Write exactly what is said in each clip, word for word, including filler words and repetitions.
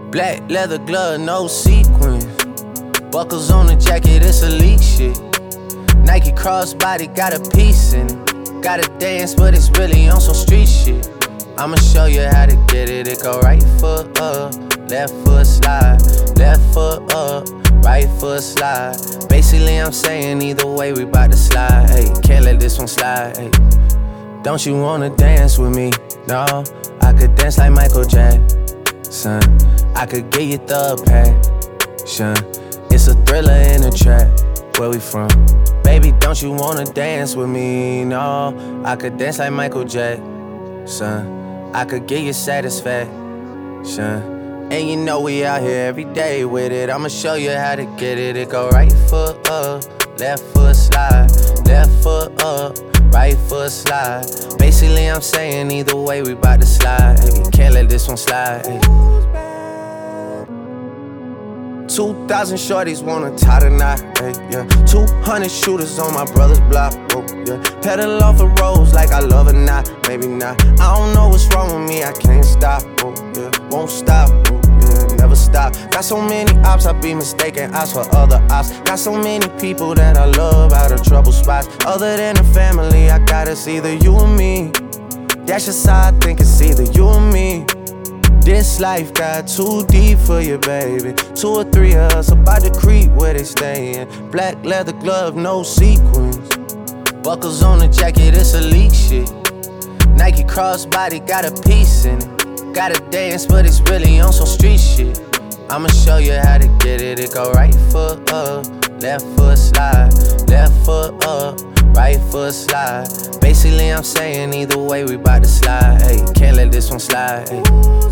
Black leather glove, no sequins. Buckles on the jacket, it's elite shit. Nike crossbody, got a piece in it. Gotta dance, but it's really on some street shit. I'ma show you how to get it. It go right foot up, left foot slide. Left foot up, right foot slide. Basically, I'm saying either way, we bout to slide. Hey, can't let this one slide. Hey. Don't you wanna dance with me? No, I could dance like Michael Jackson. I could get you the passion. It's a thriller in a trap. Where we from? Baby, don't you wanna dance with me? No, I could dance like Michael Jackson. I could get you satisfaction. And you know we out here every day with it. I'ma show you how to get it. It go right foot up, left foot slide. Left foot up, right foot slide. Basically, I'm saying either way, we bout to slide. Hey, can't let this one slide. Hey. Two thousand shorties wanna tie the knot, hey, yeah. Two hundred shooters on my brother's block, oh, yeah. Pedal off the roads like I love it, not, maybe not. I don't know what's wrong with me, I can't stop, oh, yeah. Won't stop, oh, yeah, never stop. Got so many ops, I be mistaken ops for other ops. Got so many people that I love out of trouble spots. Other than the family, I got it's either you or me. That's just how I think it's either you or me. This life got too deep for you, baby. Two or three of us about to creep where they stayin'. Black leather glove, no sequins. Buckles on the jacket, it's elite shit. Nike crossbody, got a piece in it. Gotta dance, but it's really on some street shit. I'ma show you how to get it. It go right foot up, left foot slide. Left foot up, right foot slide. Basically, I'm saying either way, we bout to slide. Hey, can't let this one slide. Hey.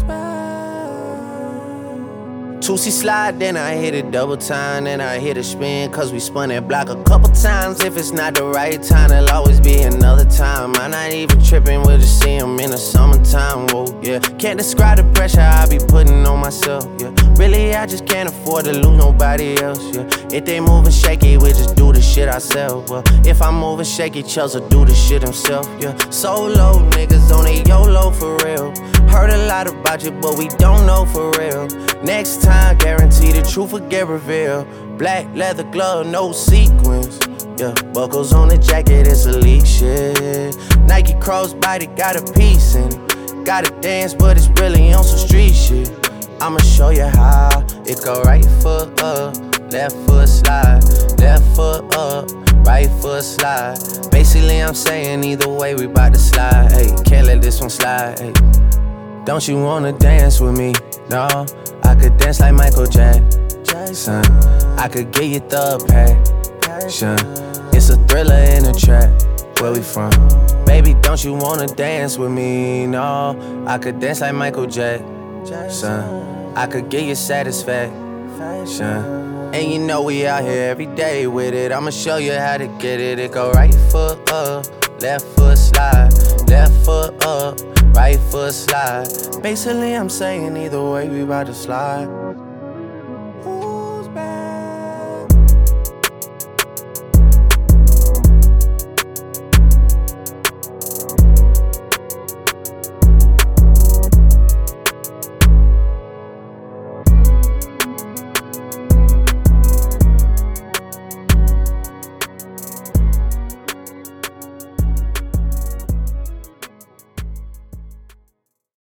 two C slide, then I hit it double time, then I hit a spin, cause we spun that block a couple times. If it's not the right time, there'll always be another time. I'm not even tripping, we'll just see him in the summertime, whoa, yeah. Can't describe the pressure I be putting on myself, yeah. Really, I just can't afford to lose nobody else, yeah. If they moving shaky, we just do the shit ourselves, well. If I'm moving shaky, Chelsea do the shit himself, yeah. Solo niggas on a YOLO for real. Heard a lot about you, but we don't know for real. Next time, guarantee the truth will get revealed. Black leather glove, no sequins. Yeah, buckles on the jacket, it's elite shit. Nike crossbody, got a piece in it. Gotta dance, but it's really on some street shit. I'ma show you how. It go right foot up, left foot slide. Left foot up, right foot slide. Basically, I'm saying either way, we bout to slide. Hey, can't let this one slide. Hey. Don't you wanna dance with me? No, I could dance like Michael Jackson. I could get you the passion. It's a thriller in a trap. Where we from? Baby, don't you wanna dance with me? No, I could dance like Michael Jackson. I could get you satisfaction. And you know we out here every day with it. I'ma show you how to get it. It go right foot up, left foot slide. Left foot up, right foot slide. Basically, I'm saying either way, we bout to slide.